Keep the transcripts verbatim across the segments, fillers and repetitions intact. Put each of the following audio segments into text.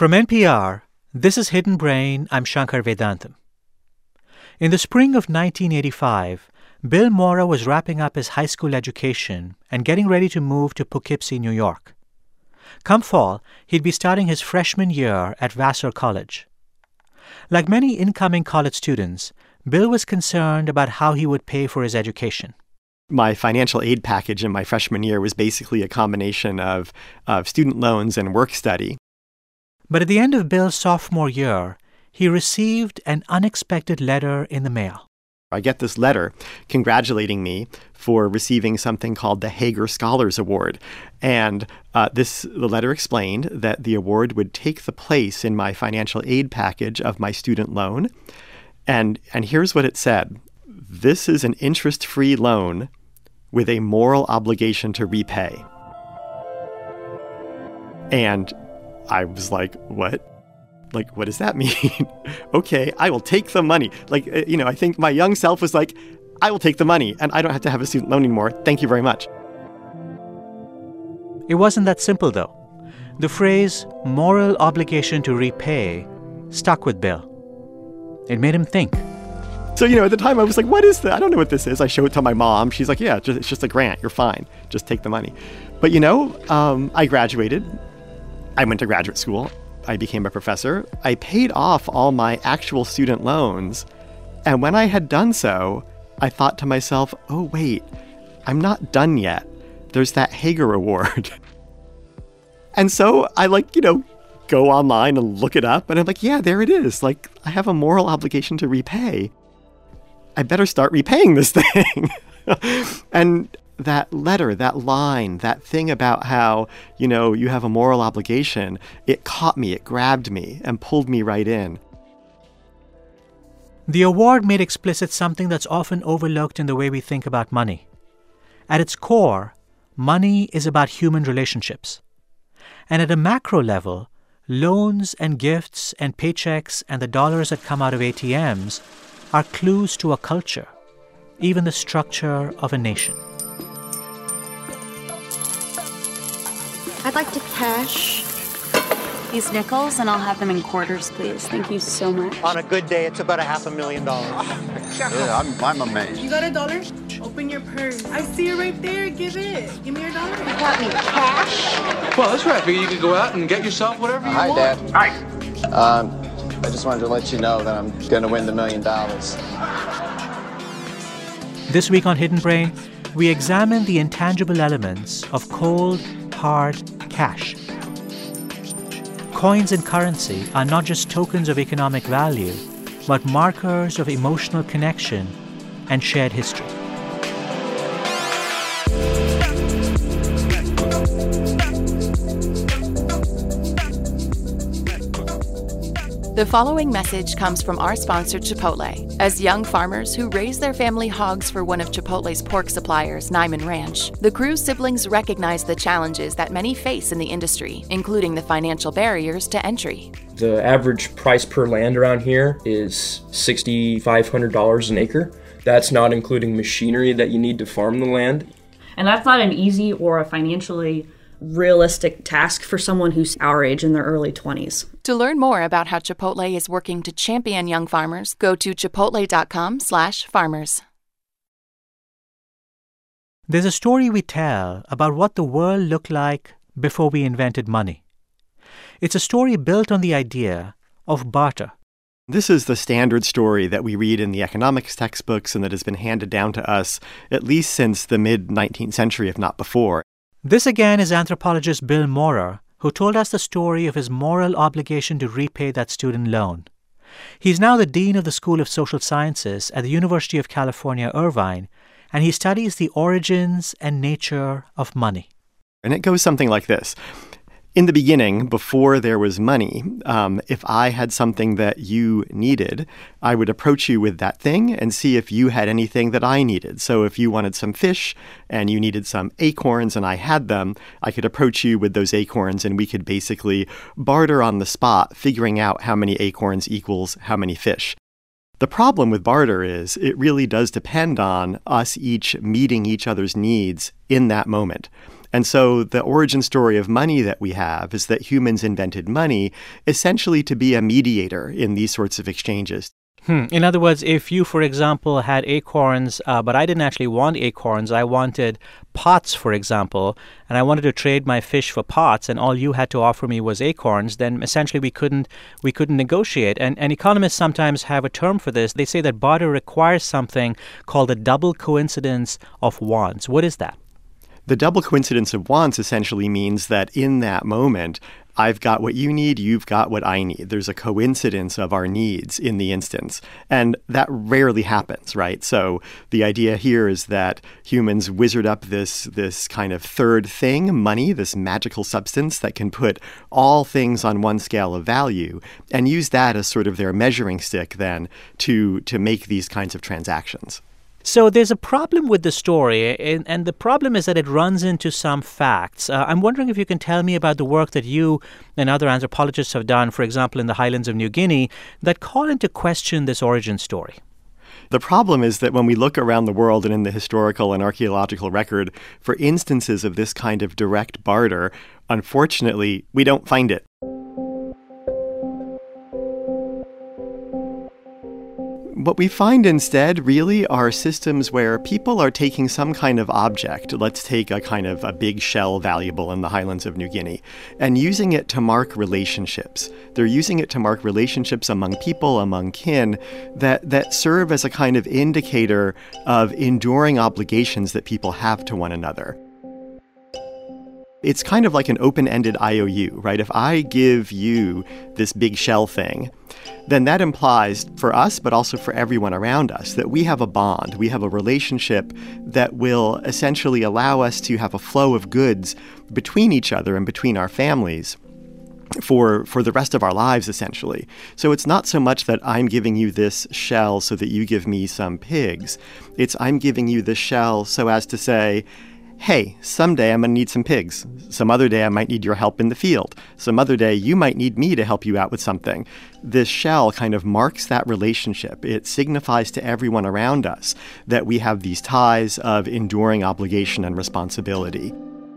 From N P R, this is Hidden Brain. I'm Shankar Vedantam. In the spring of nineteen eighty-five, Bill Mora was wrapping up his high school education and getting ready to move to Poughkeepsie, New York. Come fall, he'd be starting his freshman year at Vassar College. Like many incoming college students, Bill was concerned about how he would pay for his education. My financial aid package in my freshman year was basically a combination of, of student loans and work study. But at the end of Bill's sophomore year, he received an unexpected letter in the mail. I get this letter congratulating me for receiving something called the Hager Scholars Award. And uh, this the letter explained that the award would take the place in my financial aid package of my student loan. And, and here's what it said. This is an interest-free loan with a moral obligation to repay. And I was like, what? Like, what does that mean? Okay, I will take the money. Like, you know, I think my young self was like, I will take the money and I don't have to have a student loan anymore. Thank you very much. It wasn't that simple, though. The phrase moral obligation to repay stuck with Bill. It made him think. So, you know, at the time I was like, what is that? I don't know what this is. I show it to my mom. She's like, yeah, it's just a grant. You're fine. Just take the money. But, you know, um, I graduated. I went to graduate school. I became a professor. I paid off all my actual student loans. And when I had done so, I thought to myself, oh, wait, I'm not done yet. There's that Hager Award. And so I like, you know, go online and look it up. And I'm like, yeah, there it is. Like, I have a moral obligation to repay. I better start repaying this thing. And that letter, that line, that thing about how, you know, you have a moral obligation, it caught me, it grabbed me and pulled me right in. The award made explicit something that's often overlooked in the way we think about money. At its core, money is about human relationships. And at a macro level, loans and gifts and paychecks and the dollars that come out of A T Ms are clues to a culture, even the structure of a nation. I'd like to cash these nickels, and I'll have them in quarters, please. Thank you so much. On a good day, it's about a half a million dollars. Yeah, I'm, I'm amazed. You got a dollar? Open your purse. I see it right there. Give it. Give me your dollar. You got me cash? Well, that's right. I figure you can go out and get yourself whatever you Hi, want. Dad. Hi. Um, I just wanted to let you know that I'm going to win the million dollars. This week on Hidden Brain, we examine the intangible elements of cold, hard cash. Coins and currency are not just tokens of economic value, but markers of emotional connection and shared history. The following message comes from our sponsor, Chipotle. As young farmers who raise their family hogs for one of Chipotle's pork suppliers, Niman Ranch, the Cruz siblings recognize the challenges that many face in the industry, including the financial barriers to entry. The average price per land around here is six thousand five hundred dollars an acre. That's not including machinery that you need to farm the land. And that's not an easy or a financially realistic task for someone who's our age in their early twenties. To learn more about how Chipotle is working to champion young farmers, go to chipotle.com slash farmers. There's a story we tell about what the world looked like before we invented money. It's a story built on the idea of barter. This is the standard story that we read in the economics textbooks and that has been handed down to us at least since the mid-nineteenth century, if not before. This again is anthropologist Bill Mora, who told us the story of his moral obligation to repay that student loan. He's now the dean of the School of Social Sciences at the University of California, Irvine, and he studies the origins and nature of money. And it goes something like this. In the beginning, before there was money, um, if I had something that you needed, I would approach you with that thing and see if you had anything that I needed. So if you wanted some fish and you needed some acorns and I had them, I could approach you with those acorns and we could basically barter on the spot, figuring out how many acorns equals how many fish. The problem with barter is it really does depend on us each meeting each other's needs in that moment. And so the origin story of money that we have is that humans invented money essentially to be a mediator in these sorts of exchanges. Hmm. In other words, if you, for example, had acorns, uh, but I didn't actually want acorns, I wanted pots, for example, and I wanted to trade my fish for pots, and all you had to offer me was acorns, then essentially we couldn't we couldn't negotiate. And, and economists sometimes have a term for this. They say that barter requires something called the double coincidence of wants. What is that? The double coincidence of wants essentially means that in that moment, I've got what you need, you've got what I need. There's a coincidence of our needs in the instance. And that rarely happens, right? So the idea here is that humans wizard up this, this kind of third thing, money, this magical substance that can put all things on one scale of value, and use that as sort of their measuring stick then to, to make these kinds of transactions. So there's a problem with the story, and, and the problem is that it runs into some facts. Uh, I'm wondering if you can tell me about the work that you and other anthropologists have done, for example, in the highlands of New Guinea, that call into question this origin story. The problem is that when we look around the world and in the historical and archaeological record for instances of this kind of direct barter, unfortunately, we don't find it. What we find instead really are systems where people are taking some kind of object, let's take a kind of a big shell valuable in the highlands of New Guinea, and using it to mark relationships. They're using it to mark relationships among people, among kin, that, that serve as a kind of indicator of enduring obligations that people have to one another. It's kind of like an open-ended I O U, right? If I give you this big shell thing, then that implies for us, but also for everyone around us, that we have a bond, we have a relationship that will essentially allow us to have a flow of goods between each other and between our families for for the rest of our lives, essentially. So it's not so much that I'm giving you this shell so that you give me some pigs. It's I'm giving you this shell so as to say, hey, someday I'm going to need some pigs. Some other day I might need your help in the field. Some other day you might need me to help you out with something. This shell kind of marks that relationship. It signifies to everyone around us that we have these ties of enduring obligation and responsibility.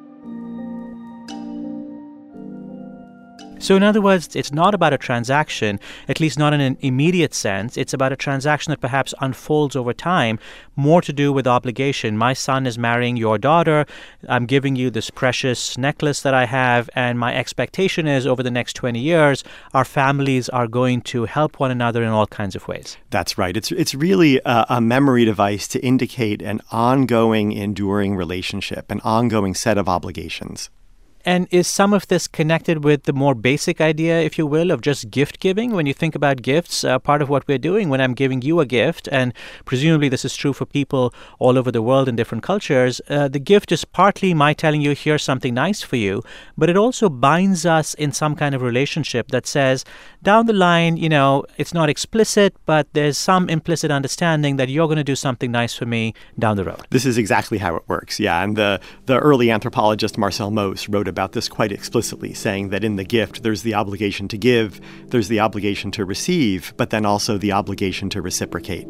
So in other words, it's not about a transaction, at least not in an immediate sense. It's about a transaction that perhaps unfolds over time, more to do with obligation. My son is marrying your daughter. I'm giving you this precious necklace that I have, and my expectation is over the next twenty years, our families are going to help one another in all kinds of ways. That's right. It's, it's really a, a memory device to indicate an ongoing, enduring relationship, an ongoing set of obligations. And is some of this connected with the more basic idea, if you will, of just gift giving? When you think about gifts, uh, part of what we're doing when I'm giving you a gift, and presumably this is true for people all over the world in different cultures, uh, the gift is partly my telling you, here's something nice for you, but it also binds us in some kind of relationship that says, down the line, you know, it's not explicit, but there's some implicit understanding that you're going to do something nice for me down the road. This is exactly how it works, yeah. And the, the early anthropologist Marcel Mauss wrote about this quite explicitly, saying that in the gift, there's the obligation to give, there's the obligation to receive, but then also the obligation to reciprocate.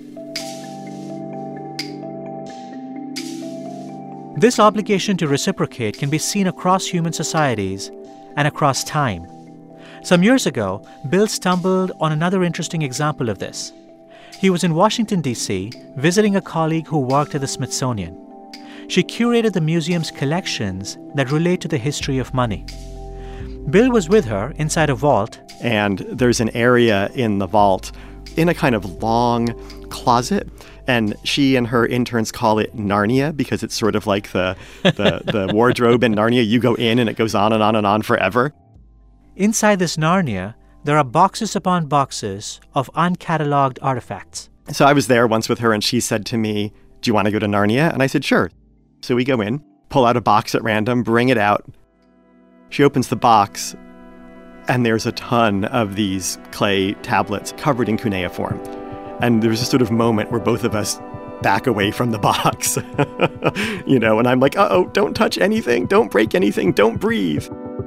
This obligation to reciprocate can be seen across human societies and across time. Some years ago, Bill stumbled on another interesting example of this. He was in Washington, D C, visiting a colleague who worked at the Smithsonian. She curated the museum's collections that relate to the history of money. Bill was with her inside a vault. And there's an area in the vault in a kind of long closet. And she and her interns call it Narnia because it's sort of like the, the, the wardrobe in Narnia. You go in and it goes on and on and on forever. Inside this Narnia, there are boxes upon boxes of uncatalogued artifacts. So I was there once with her and she said to me, do you want to go to Narnia? And I said, sure. So we go in, pull out a box at random, bring it out. She opens the box, and there's a ton of these clay tablets covered in cuneiform. And there's a sort of moment where both of us back away from the box, you know, and I'm like, uh-oh, don't touch anything, don't break anything, don't breathe.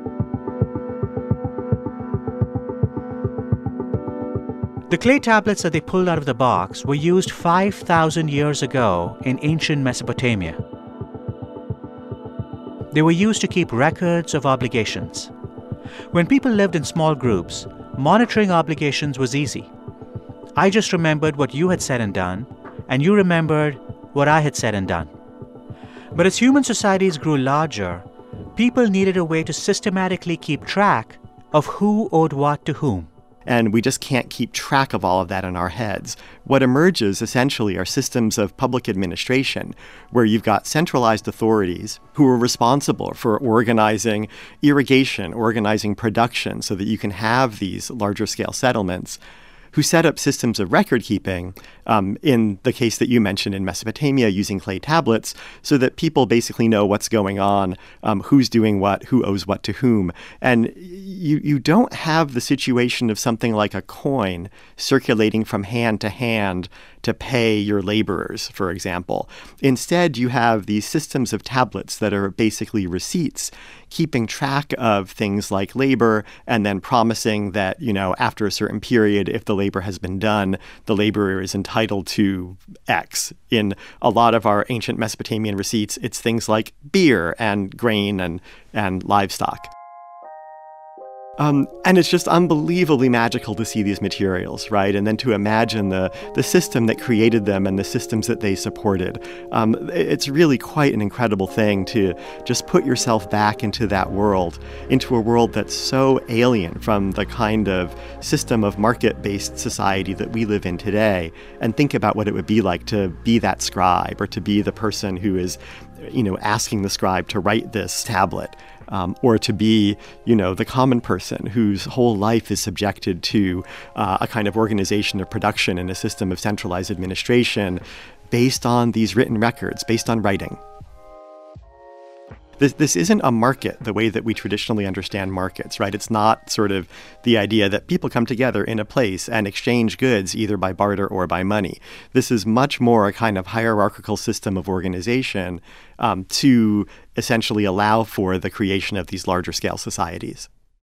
The clay tablets that they pulled out of the box were used five thousand years ago in ancient Mesopotamia. They were used to keep records of obligations. When people lived in small groups, monitoring obligations was easy. I just remembered what you had said and done, and you remembered what I had said and done. But as human societies grew larger, people needed a way to systematically keep track of who owed what to whom. And we just can't keep track of all of that in our heads. What emerges essentially are systems of public administration where you've got centralized authorities who are responsible for organizing irrigation, organizing production so that you can have these larger scale settlements, who set up systems of record keeping, um, in the case that you mentioned in Mesopotamia, using clay tablets, so that people basically know what's going on, um, who's doing what, who owes what to whom. And you, you don't have the situation of something like a coin circulating from hand to hand to pay your laborers, for example. Instead, you have these systems of tablets that are basically receipts, keeping track of things like labor and then promising that, you know, after a certain period, if the labor has been done, the laborer is entitled to X. In a lot of our ancient Mesopotamian receipts, it's things like beer and grain and, and livestock. Um, and it's just unbelievably magical to see these materials, right? And then to imagine the, the system that created them and the systems that they supported. Um, it's really quite an incredible thing to just put yourself back into that world, into a world that's so alien from the kind of system of market-based society that we live in today, and think about what it would be like to be that scribe or to be the person who is, you know, asking the scribe to write this tablet. Um, or to be, you know, the common person whose whole life is subjected to uh, a kind of organization of production and a system of centralized administration based on these written records, based on writing. This, this isn't a market the way that we traditionally understand markets, right? It's not sort of the idea that people come together in a place and exchange goods either by barter or by money. This is much more a kind of hierarchical system of organization um, to essentially allow for the creation of these larger scale societies.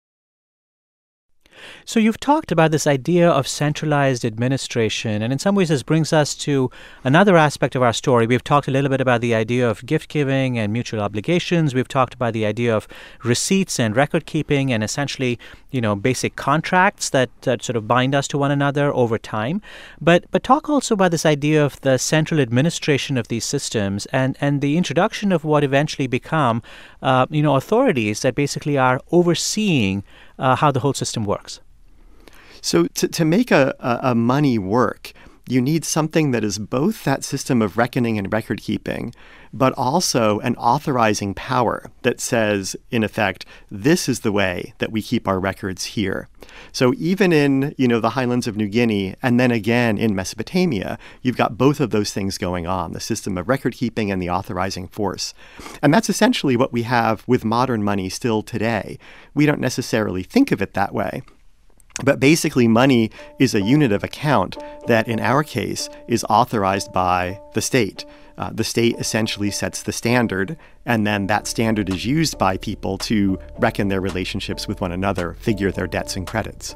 So you've talked about this idea of centralized administration, and in some ways this brings us to another aspect of our story. We've talked a little bit about the idea of gift-giving and mutual obligations. We've talked about the idea of receipts and record-keeping and essentially, you know, basic contracts that, that sort of bind us to one another over time. But but talk also about this idea of the central administration of these systems and, and the introduction of what eventually become, uh, you know, authorities that basically are overseeing uh, how the whole system works. So to, to make a, a, a money work, you need something that is both that system of reckoning and record keeping, but also an authorizing power that says, in effect, this is the way that we keep our records here. So even in, you know, the highlands of New Guinea, and then again in Mesopotamia, you've got both of those things going on, the system of record keeping and the authorizing force. And that's essentially what we have with modern money still today. We don't necessarily think of it that way. But basically, money is a unit of account that, in our case, is authorized by the state. Uh, the state essentially sets the standard, and then that standard is used by people to reckon their relationships with one another, figure their debts and credits.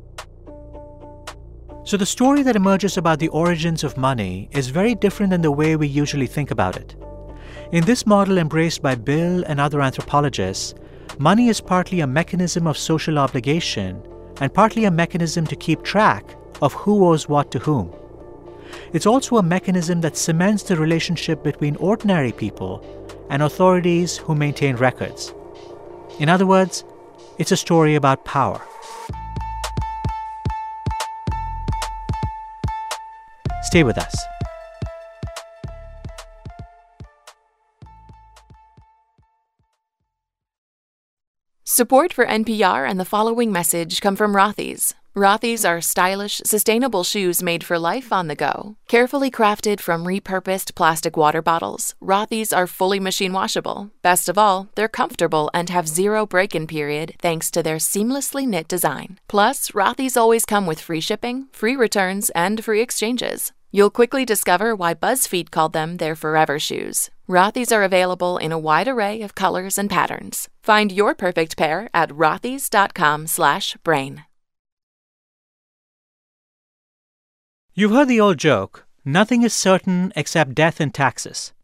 So the story that emerges about the origins of money is very different than the way we usually think about it. In this model embraced by Bill and other anthropologists, money is partly a mechanism of social obligation and partly a mechanism to keep track of who owes what to whom. It's also a mechanism that cements the relationship between ordinary people and authorities who maintain records. In other words, it's a story about power. Stay with us. Support for N P R and the following message come from Rothy's. Rothy's are stylish, sustainable shoes made for life on the go. Carefully crafted from repurposed plastic water bottles, Rothy's are fully machine washable. Best of all, they're comfortable and have zero break-in period thanks to their seamlessly knit design. Plus, Rothy's always come with free shipping, free returns, and free exchanges. You'll quickly discover why BuzzFeed called them their forever shoes. Rothy's are available in a wide array of colors and patterns. Find your perfect pair at rothys.com slash brain. You've heard the old joke, nothing is certain except death and taxes.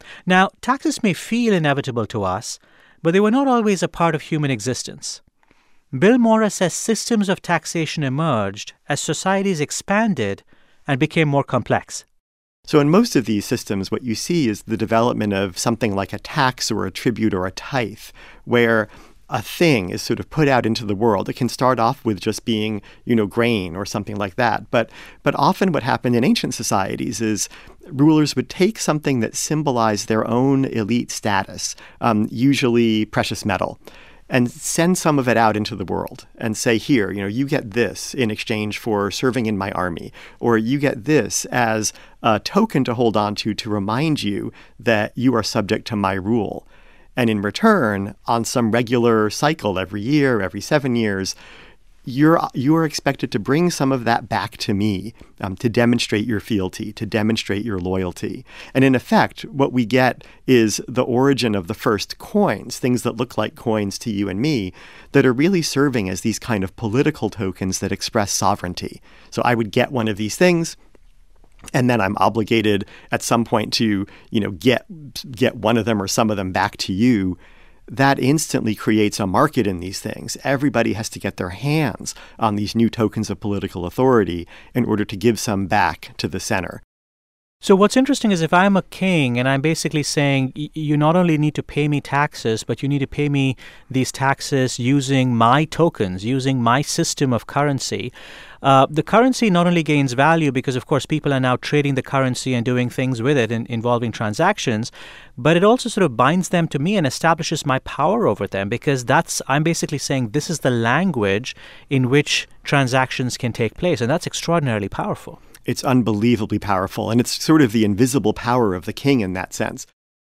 Now, taxes may feel inevitable to us, but they were not always a part of human existence. Bill Mora says systems of taxation emerged as societies expanded and became more complex. So in most of these systems, what you see is the development of something like a tax or a tribute or a tithe, where a thing is sort of put out into the world. It can start off with just being, you know, grain or something like that. But but often what happened in ancient societies is rulers would take something that symbolized their own elite status, um, usually precious metal, and send some of it out into the world and say, here, you know, you get this in exchange for serving in my army, or you get this as a token to hold on to to remind you that you are subject to my rule. And in return, on some regular cycle every year, every seven years, you're you're expected to bring some of that back to me um, to demonstrate your fealty, to demonstrate your loyalty. And in effect, what we get is the origin of the first coins, things that look like coins to you and me, that are really serving as these kind of political tokens that express sovereignty. So I would get one of these things, and then I'm obligated at some point to, you know, get get one of them or some of them back to you. That instantly creates a market in these things. Everybody has to get their hands on these new tokens of political authority in order to give some back to the center. So what's interesting is if I'm a king and I'm basically saying you not only need to pay me taxes, but you need to pay me these taxes using my tokens, using my system of currency, uh, the currency not only gains value because, of course, people are now trading the currency and doing things with it in, involving transactions, but it also sort of binds them to me and establishes my power over them because that's, I'm basically saying this is the language in which transactions can take place, and that's extraordinarily powerful. It's unbelievably powerful, and it's sort of the invisible power of the king in that sense.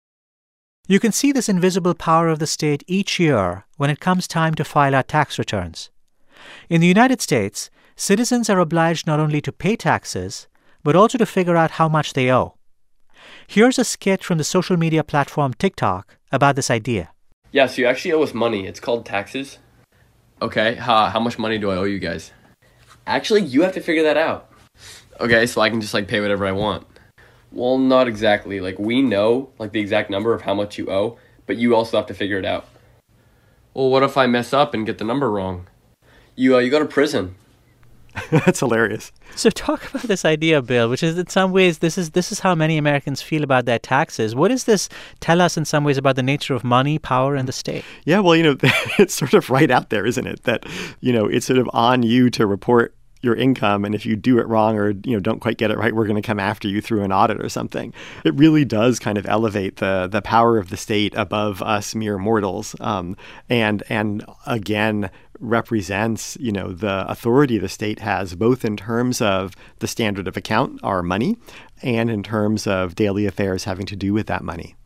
You can see this invisible power of the state each year when it comes time to file our tax returns. In the United States, citizens are obliged not only to pay taxes, but also to figure out how much they owe. Here's a skit from the social media platform TikTok about this idea. Yeah, so you actually owe us money. It's called taxes. Okay, how, how much money do I owe you guys? Actually, you have to figure that out. Okay, so I can just, like, pay whatever I want. Well, not exactly. Like, we know, like, the exact number of how much you owe, but you also have to figure it out. Well, what if I mess up and get the number wrong? You, uh, you go to prison. That's hilarious. So talk about this idea, Bill, which is in some ways, this is this is how many Americans feel about their taxes. What does this tell us in some ways about the nature of money, power, and the state? Yeah, well, you know, it's sort of right out there, isn't it? That, you know, it's sort of on you to report your income, and if you do it wrong or, you know, don't quite get it right, we're going to come after you through an audit or something. It really does kind of elevate the the power of the state above us mere mortals, um, and and again represents, you know, the authority the state has both in terms of the standard of account, our money, and in terms of daily affairs having to do with that money.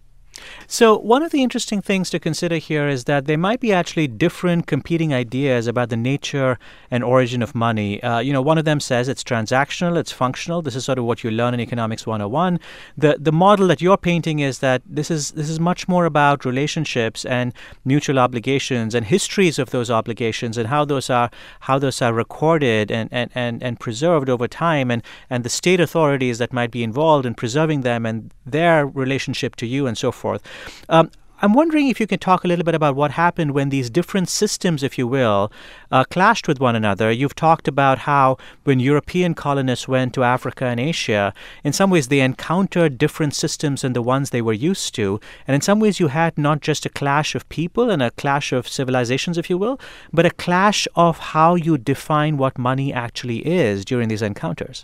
So one of the interesting things to consider here is that there might be actually different competing ideas about the nature and origin of money. Uh, you know, one of them says it's transactional, it's functional. This is sort of what you learn in Economics one oh one. The the model that you're painting is that this is this is much more about relationships and mutual obligations and histories of those obligations and how those are how those are recorded and and, and, and preserved over time, and, and the state authorities that might be involved in preserving them and their relationship to you and so forth. Um, I'm wondering if you can talk a little bit about what happened when these different systems, if you will, uh, clashed with one another. You've talked about how when European colonists went to Africa and Asia, in some ways they encountered different systems than the ones they were used to. And in some ways you had not just a clash of people and a clash of civilizations, if you will, but a clash of how you define what money actually is during these encounters.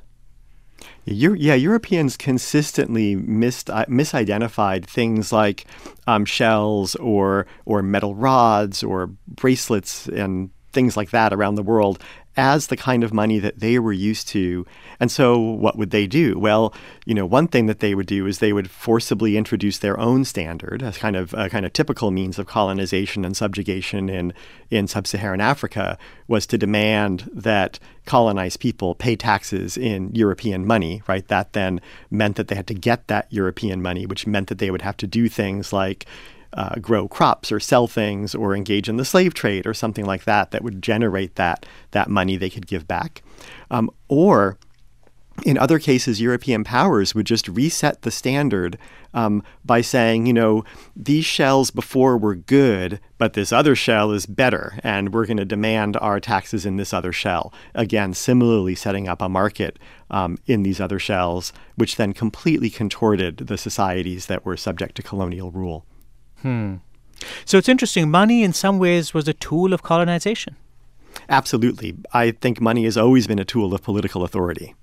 Yeah, Europeans consistently missed, uh, misidentified things like um, shells or or metal rods or bracelets and things like that around the world as the kind of money that they were used to. And so what would they do? Well, you know, one thing that they would do is they would forcibly introduce their own standard as kind of a kind of typical means of colonization and subjugation in, in sub-Saharan Africa was to demand that colonized people pay taxes in European money, right? That then meant that they had to get that European money, which meant that they would have to do things like Uh, grow crops or sell things or engage in the slave trade or something like that that would generate that that money they could give back. Um, or In other cases, European powers would just reset the standard um, by saying, you know, these shells before were good, but this other shell is better, and we're going to demand our taxes in this other shell. Again, similarly setting up a market um, in these other shells, which then completely contorted the societies that were subject to colonial rule. Hmm. So it's interesting. Money in some ways was a tool of colonization. Absolutely. I think money has always been a tool of political authority.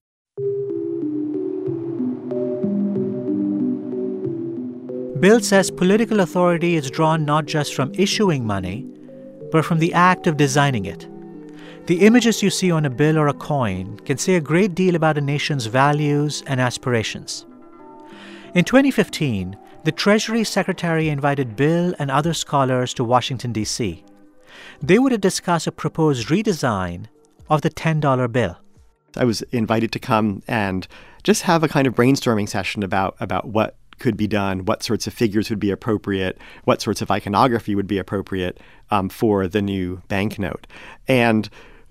Bill says political authority is drawn not just from issuing money, but from the act of designing it. The images you see on a bill or a coin can say a great deal about a nation's values and aspirations. In twenty fifteen, the Treasury Secretary invited Bill and other scholars to Washington, D C. They were to discuss a proposed redesign of the ten dollar bill. I was invited to come and just have a kind of brainstorming session about, about what could be done, what sorts of figures would be appropriate, what sorts of iconography would be appropriate um, for the new banknote. And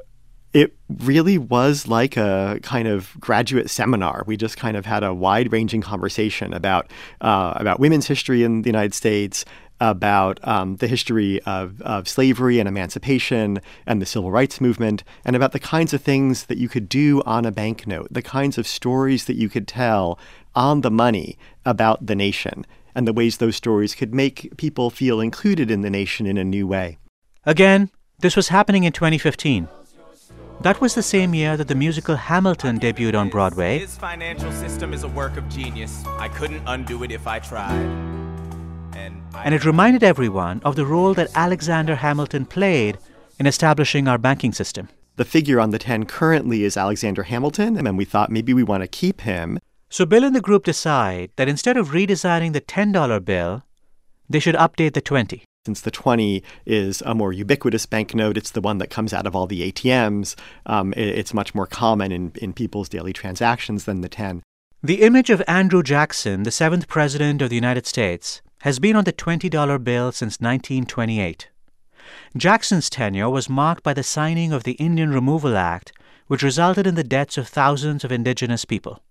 it really was like a kind of graduate seminar. We just kind of had a wide-ranging conversation about uh, about women's history in the United States, about um, the history of, of slavery and emancipation and the civil rights movement, and about the kinds of things that you could do on a banknote, the kinds of stories that you could tell on the money about the nation, and the ways those stories could make people feel included in the nation in a new way. Again, this was happening in twenty fifteen. That was the same year that the musical Hamilton debuted on Broadway. His financial system is a work of genius. I couldn't undo it if I tried. And, I and it reminded everyone of the role that Alexander Hamilton played in establishing our banking system. The figure on the ten currently is Alexander Hamilton, and we thought maybe we want to keep him. So Bill and the group decide that instead of redesigning the ten dollar bill, they should update the twenty. Since the twenty is a more ubiquitous banknote, it's the one that comes out of all the A T Ms. Um, it, it's much more common in, in people's daily transactions than the ten. The image of Andrew Jackson, the seventh president of the United States, has been on the twenty dollar bill since nineteen twenty-eight. Jackson's tenure was marked by the signing of the Indian Removal Act, which resulted in the deaths of thousands of indigenous people.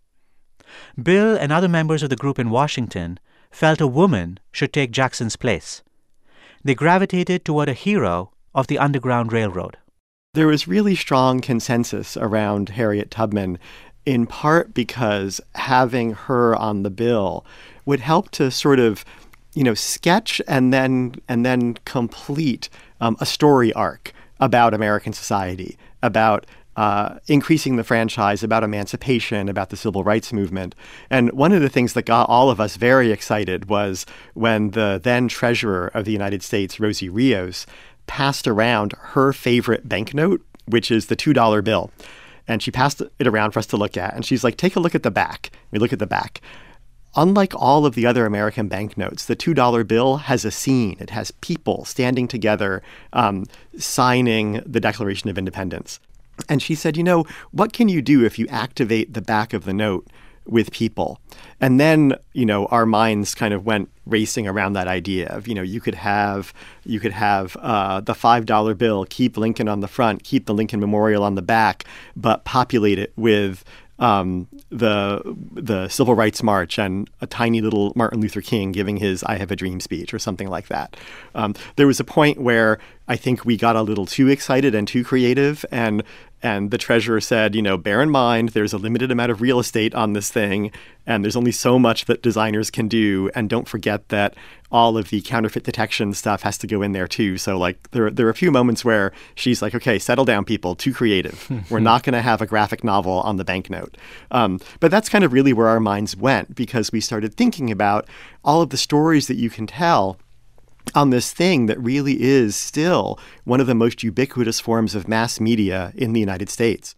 Bill and other members of the group in Washington felt a woman should take Jackson's place. They gravitated toward a hero of the Underground Railroad. There was really strong consensus around Harriet Tubman, in part because having her on the bill would help to sort of, you know, sketch and then and then complete um, a story arc about American society, about Uh, increasing the franchise, about emancipation, about the civil rights movement. And one of the things that got all of us very excited was when the then treasurer of the United States, Rosie Rios, passed around her favorite banknote, which is the two dollar bill. And she passed it around for us to look at. And she's like, take a look at the back. We look at the back. Unlike all of the other American banknotes, the two dollar bill has a scene. It has people standing together um, signing the Declaration of Independence. And she said, you know, what can you do if you activate the back of the note with people? And then, you know, our minds kind of went racing around that idea of, you know, you could have you could have uh, the five dollar bill, keep Lincoln on the front, keep the Lincoln Memorial on the back, but populate it with um, the the Civil Rights March and a tiny little Martin Luther King giving his I Have a Dream speech or something like that. Um, there was a point where I think we got a little too excited and too creative, and And the treasurer said, you know, bear in mind, there's a limited amount of real estate on this thing, and there's only so much that designers can do. And don't forget that all of the counterfeit detection stuff has to go in there, too. So, like, there, there are a few moments where she's like, okay, settle down, people, too creative. We're not going to have a graphic novel on the banknote. Um, but that's kind of really where our minds went, because we started thinking about all of the stories that you can tell on this thing that really is still one of the most ubiquitous forms of mass media in the United States.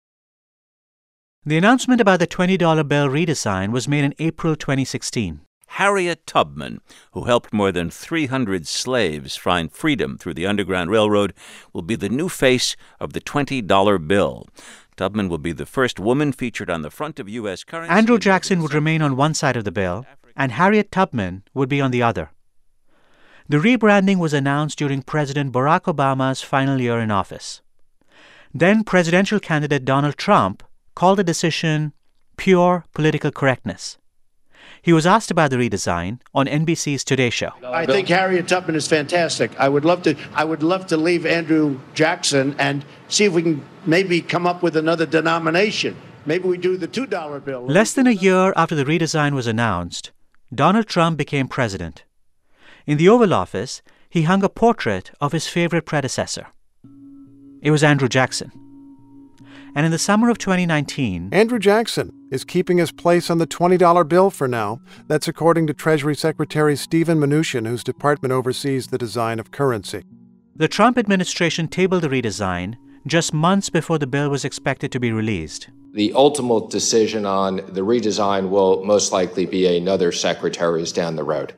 The announcement about the twenty dollar bill redesign was made in April twenty sixteen. Harriet Tubman, who helped more than three hundred slaves find freedom through the Underground Railroad, will be the new face of the twenty dollar bill. Tubman will be the first woman featured on the front of U S currency. Andrew Jackson would remain on one side of the bill, and Harriet Tubman would be on the other. The rebranding was announced during President Barack Obama's final year in office. Then presidential candidate Donald Trump called the decision pure political correctness. He was asked about the redesign on N B C's Today Show. I think Harriet Tubman is fantastic. I would love to I would love to leave Andrew Jackson and see if we can maybe come up with another denomination. Maybe we do the two dollar bill. Less than a year after the redesign was announced, Donald Trump became president. In the Oval Office, he hung a portrait of his favorite predecessor. It was Andrew Jackson. And in the summer of twenty nineteen... Andrew Jackson is keeping his place on the twenty dollar bill for now. That's according to Treasury Secretary Steven Mnuchin, whose department oversees the design of currency. The Trump administration tabled the redesign just months before the bill was expected to be released. The ultimate decision on the redesign will most likely be another secretary's down the road.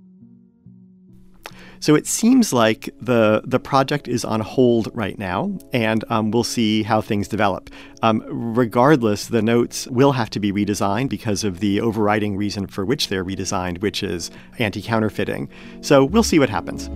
So it seems like the the project is on hold right now, and um, we'll see how things develop. Um, regardless, the notes will have to be redesigned because of the overriding reason for which they're redesigned, which is anti-counterfeiting. So we'll see what happens.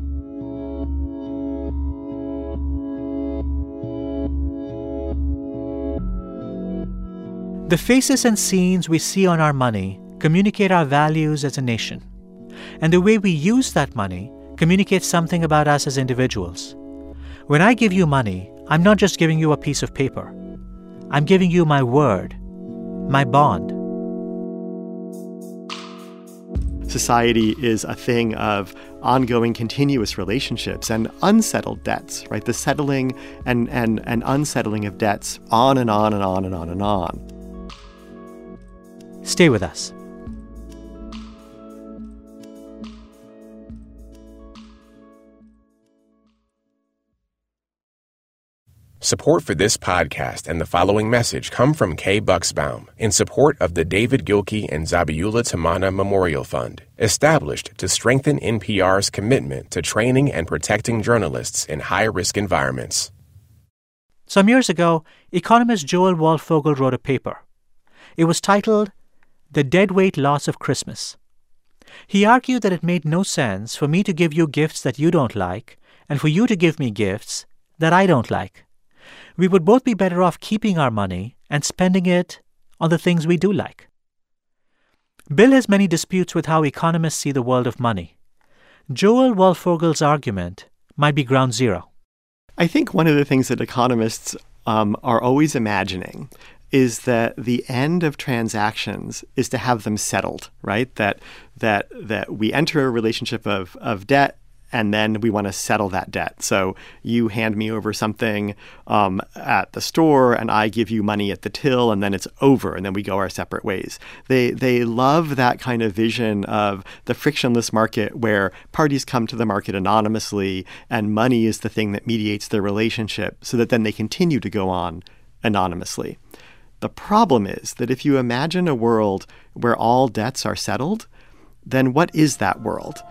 The faces and scenes we see on our money communicate our values as a nation. And the way we use that money communicates something about us as individuals. When I give you money, I'm not just giving you a piece of paper. I'm giving you my word, my bond. Society is a thing of ongoing continuous relationships and unsettled debts, right? The settling and, and, and unsettling of debts on and on and on and on and on. Stay with us. Support for this podcast and the following message come from Kay Bucksbaum in support of the David Gilkey and Zabiula Tamana Memorial Fund, established to strengthen N P R's commitment to training and protecting journalists in high-risk environments. Some years ago, economist Joel Waldfogel wrote a paper. It was titled, The Deadweight Loss of Christmas. He argued that it made no sense for me to give you gifts that you don't like and for you to give me gifts that I don't like. We would both be better off keeping our money and spending it on the things we do like. Bill has many disputes with how economists see the world of money. Joel Waldfogel's argument might be ground zero. I think one of the things that economists um, are always imagining is that the end of transactions is to have them settled, right? That that that we enter a relationship of of debt, and then we want to settle that debt. So you hand me over something um, at the store, and I give you money at the till, and then it's over, and then we go our separate ways. They they love that kind of vision of the frictionless market where parties come to the market anonymously, and money is the thing that mediates their relationship, so that then they continue to go on anonymously. The problem is that if you imagine a world where all debts are settled, then what is that world?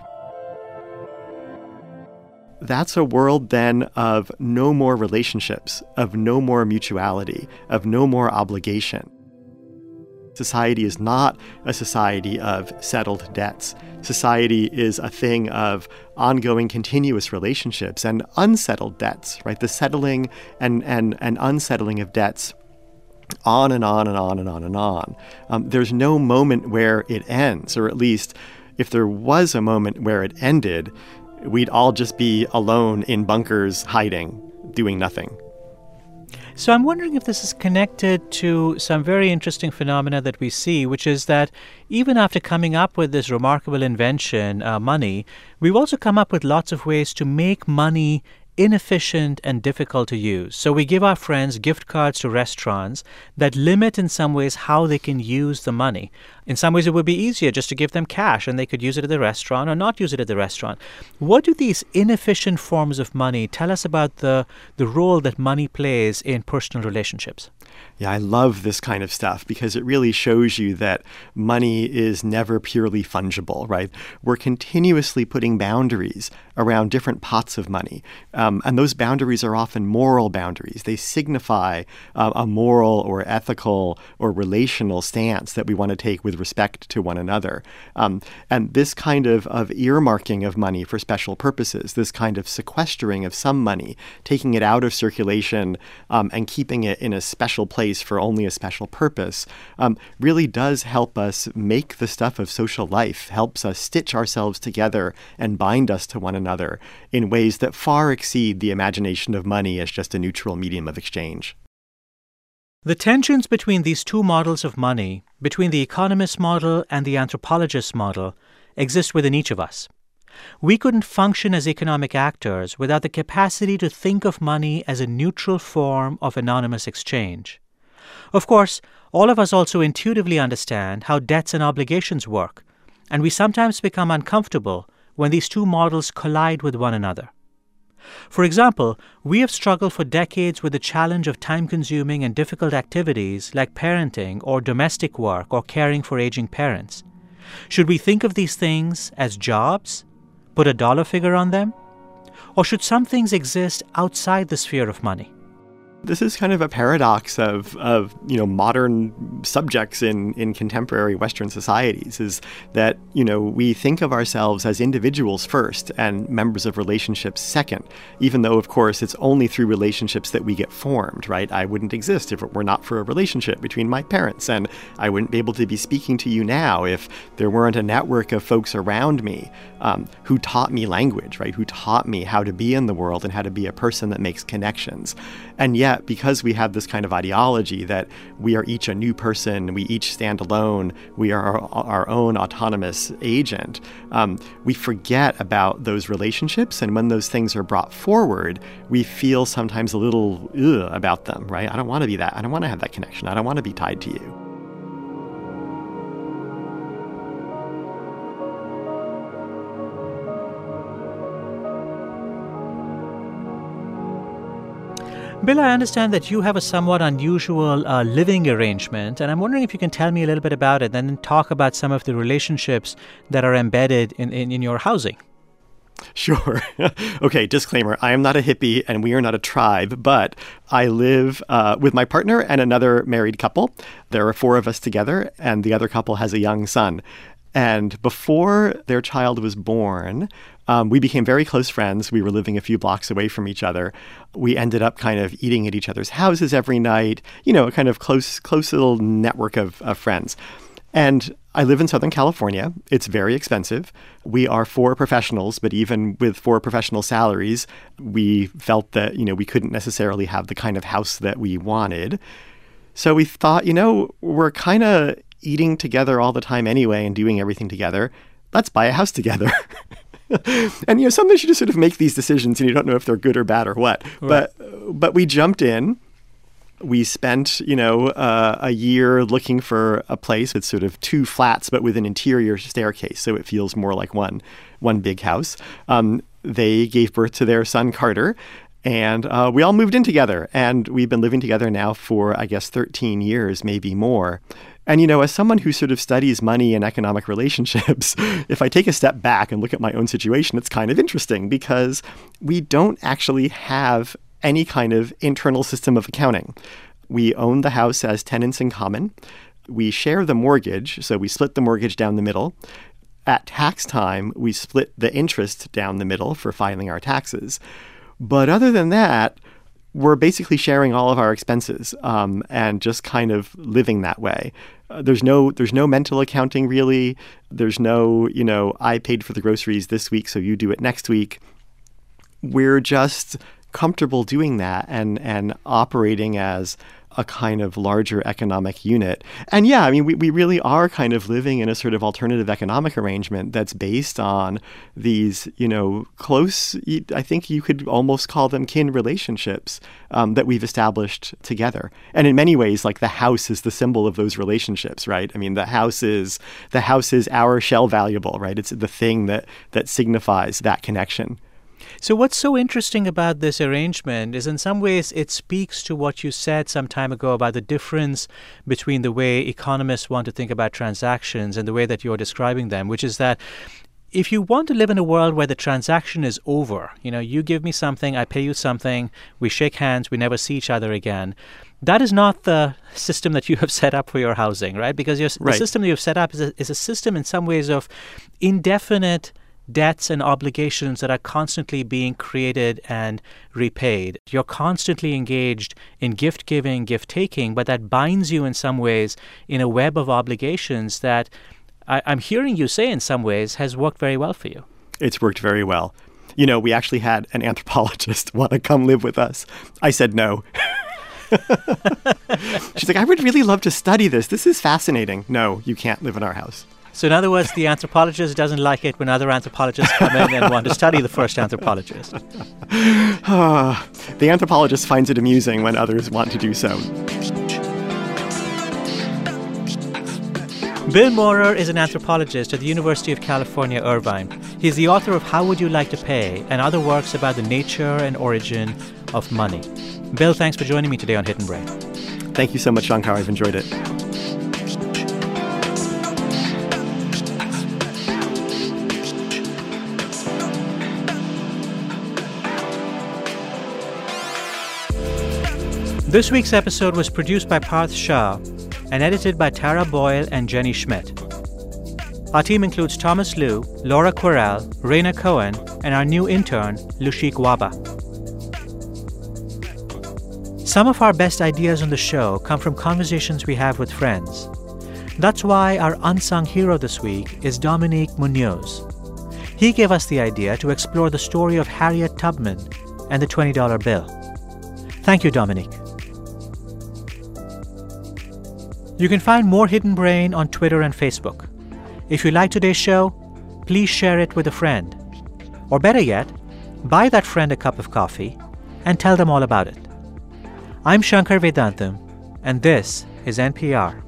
That's a world then of no more relationships, of no more mutuality, of no more obligation. Society is not a society of settled debts. Society is a thing of ongoing continuous relationships and unsettled debts, right? The settling and, and, and unsettling of debts on and on and on and on and on. Um, there's no moment where it ends, or at least if there was a moment where it ended, we'd all just be alone in bunkers, hiding, doing nothing. So I'm wondering if this is connected to some very interesting phenomena that we see, which is that even after coming up with this remarkable invention, uh, money, we've also come up with lots of ways to make money inefficient and difficult to use. So we give our friends gift cards to restaurants that limit in some ways how they can use the money. In some ways, it would be easier just to give them cash and they could use it at the restaurant or not use it at the restaurant. What do these inefficient forms of money tell us about the, the role that money plays in personal relationships? Yeah, I love this kind of stuff because it really shows you that money is never purely fungible, right? We're continuously putting boundaries around different pots of money. Um, and those boundaries are often moral boundaries. They signify uh, a moral or ethical or relational stance that we want to take with respect to one another. Um, and this kind of, of earmarking of money for special purposes, this kind of sequestering of some money, taking it out of circulation um, and keeping it in a special special place for only a special purpose, um, really does help us make the stuff of social life, helps us stitch ourselves together and bind us to one another in ways that far exceed the imagination of money as just a neutral medium of exchange. The tensions between these two models of money, between the economist model and the anthropologist model, exist within each of us. We couldn't function as economic actors without the capacity to think of money as a neutral form of anonymous exchange. Of course, all of us also intuitively understand how debts and obligations work, and we sometimes become uncomfortable when these two models collide with one another. For example, we have struggled for decades with the challenge of time-consuming and difficult activities like parenting or domestic work or caring for aging parents. Should we think of these things as jobs? Put a dollar figure on them? Or should some things exist outside the sphere of money? This is kind of a paradox of, of you know, modern subjects in, in contemporary Western societies, is that, you know, we think of ourselves as individuals first and members of relationships second, even though, of course, it's only through relationships that we get formed, right? I wouldn't exist if it were not for a relationship between my parents, and I wouldn't be able to be speaking to you now if there weren't a network of folks around me um, who taught me language, right? Who taught me how to be in the world and how to be a person that makes connections. And yet, because we have this kind of ideology that we are each a new person, we each stand alone, we are our, our own autonomous agent, um, we forget about those relationships. And when those things are brought forward, we feel sometimes a little ugh about them, right? I don't want to be that. I don't want to have that connection. I don't want to be tied to you. Bill, I understand that you have a somewhat unusual uh, living arrangement, and I'm wondering if you can tell me a little bit about it and then talk about some of the relationships that are embedded in, in, in your housing. Sure. Okay, disclaimer. I am not a hippie and we are not a tribe, but I live uh, with my partner and another married couple. There are four of us together, and the other couple has a young son. And before their child was born, um, we became very close friends. We were living a few blocks away from each other. We ended up kind of eating at each other's houses every night, you know, a kind of close, close little network of, of friends. And I live in Southern California. It's very expensive. We are four professionals, but even with four professional salaries, we felt that, you know, we couldn't necessarily have the kind of house that we wanted. So we thought, you know, we're kind of eating together all the time anyway and doing everything together. Let's buy a house together. And, you know, sometimes you just sort of make these decisions and you don't know if they're good or bad or what. Right. But but we jumped in. We spent, you know, uh, a year looking for a place with sort of two flats, but with an interior staircase, so it feels more like one one big house. Um, they gave birth to their son, Carter, and uh, we all moved in together. And we've been living together now for, I guess, thirteen years, maybe more. And, you know, as someone who sort of studies money and economic relationships, if I take a step back and look at my own situation, it's kind of interesting because we don't actually have any kind of internal system of accounting. We own the house as tenants in common. We share the mortgage, so we split the mortgage down the middle. At tax time, we split the interest down the middle for filing our taxes. But other than that, we're basically sharing all of our expenses um, and just kind of living that way. Uh, there's no there's no mental accounting, really. There's no, you know, I paid for the groceries this week, so you do it next week. We're just comfortable doing that and and operating as a kind of larger economic unit. And yeah, I mean, we, we really are kind of living in a sort of alternative economic arrangement that's based on these, you know, close, I think you could almost call them kin relationships um, that we've established together. And in many ways, like the house is the symbol of those relationships, right? I mean, the house is the house is our shell valuable, right? It's the thing that that signifies that connection. So what's so interesting about this arrangement is in some ways it speaks to what you said some time ago about the difference between the way economists want to think about transactions and the way that you're describing them, which is that if you want to live in a world where the transaction is over, you know, you give me something, I pay you something, we shake hands, we never see each other again, that is not the system that you have set up for your housing, right? Because your, right. the system that you've set up is a, is a system in some ways of indefinite debts and obligations that are constantly being created and repaid. You're constantly engaged in gift giving, gift taking, but that binds you in some ways in a web of obligations that I, I'm hearing you say in some ways has worked very well for you. It's worked very well. You know, we actually had an anthropologist want to come live with us. I said no. She's like, I would really love to study this. This is fascinating. No, you can't live in our house. So in other words, the anthropologist doesn't like it when other anthropologists come in and want to study the first anthropologist. The anthropologist finds it amusing when others want to do so. Bill Maurer is an anthropologist at the University of California, Irvine. He's the author of How Would You Like to Pay and other works about the nature and origin of money. Bill, thanks for joining me today on Hidden Brain. Thank you so much, Shankar. I've enjoyed it. This week's episode was produced by Parth Shah and edited by Tara Boyle and Jenny Schmidt. Our team includes Thomas Liu, Laura Quirrell, Raina Cohen, and our new intern, Lushik Waba. Some of our best ideas on the show come from conversations we have with friends. That's why our unsung hero this week is Dominique Munoz. He gave us the idea to explore the story of Harriet Tubman and the twenty dollar bill. Thank you, Dominique. You can find more Hidden Brain on Twitter and Facebook. If you like today's show, please share it with a friend. Or better yet, buy that friend a cup of coffee and tell them all about it. I'm Shankar Vedantam, and this is N P R.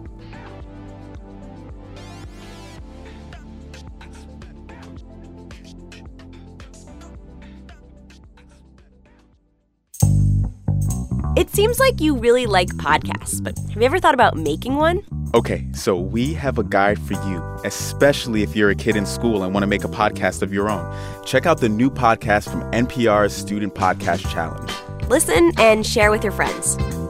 It seems like you really like podcasts, but have you ever thought about making one? Okay, so we have a guide for you, especially if you're a kid in school and want to make a podcast of your own. Check out the new podcast from N P R's Student Podcast Challenge. Listen and share with your friends.